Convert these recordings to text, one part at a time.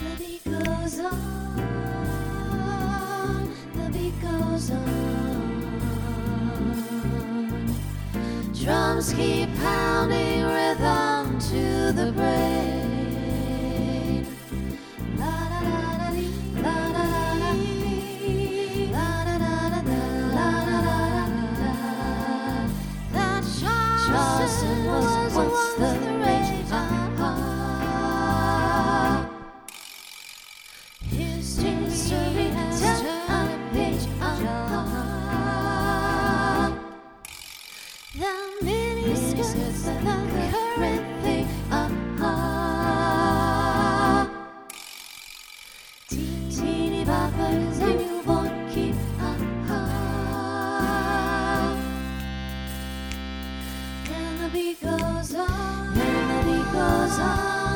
The beat goes on, the beat goes on. Drums keep pounding rhythm to the brain. La da da da dee, la da da da dee, la da da da da, la da da da da. That Charleston was once the rage. History has turned a page. The miniskirts, the current thing. Teeny boppers, a newborn keep. Then the beat goes on, then the beat goes on,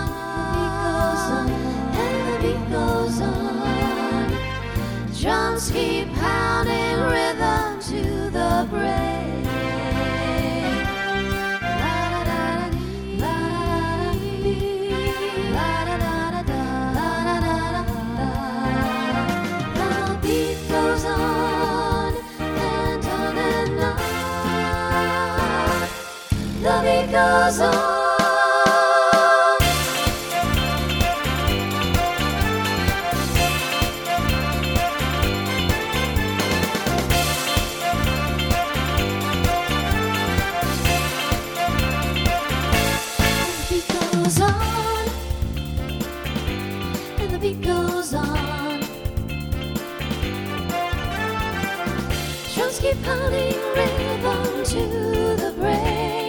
the beat goes on, and the beat goes on. Drums keep pounding rhythm to the brain. La da da da dee, la da da dee, la da da da da, la da da da da. The beat goes on and on and on. The beat goes on. And the beat goes on. Drums keep pounding rhythm to the brain.